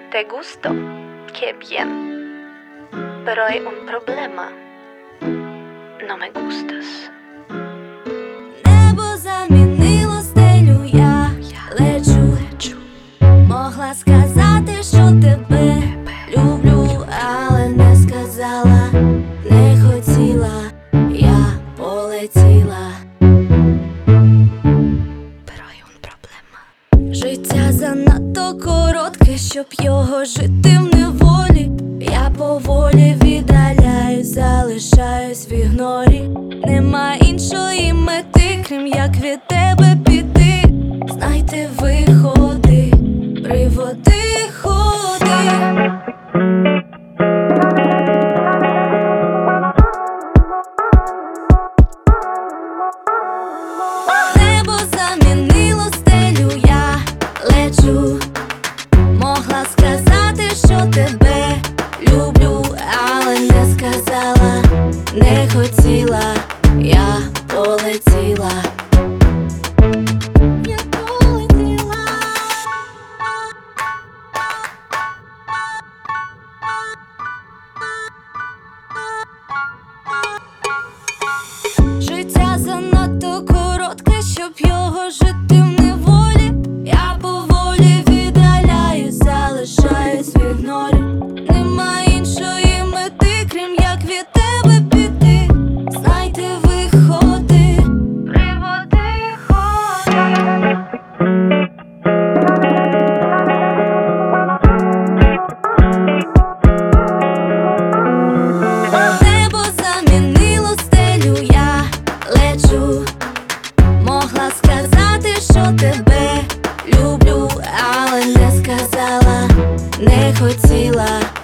Te gusto, qué bien, pero hay un problema. No me gustas. Небо замінило стелю, я лечу. Могла сказати, що тебе люблю, але не сказала, не хотіла, я полетіла. Pero hay un problema. Життя занадто коротке, щоб його жити в неволі. Я поволі віддаляюсь, залишаюсь в ігнорі. Нема іншої мети, крім як від тебе піти. Знайте виходи, приводи, ходи. Небо замінило стелю, я лечу. Могла сказати, що тебе люблю, але не сказала, не хотіла, я полетіла. Я полетіла. Життя занадто коротке, щоб його жити в неволі. Я поволі віддаляюсь, залишаюсь в ігнорі. Нема іншої мети, крім як від тебе піти. Знайте виходи, приводи, ходи. Небо замінило стелю, я лечу. Могла сказати, що тебе люблю, але не сказала, не хотіла.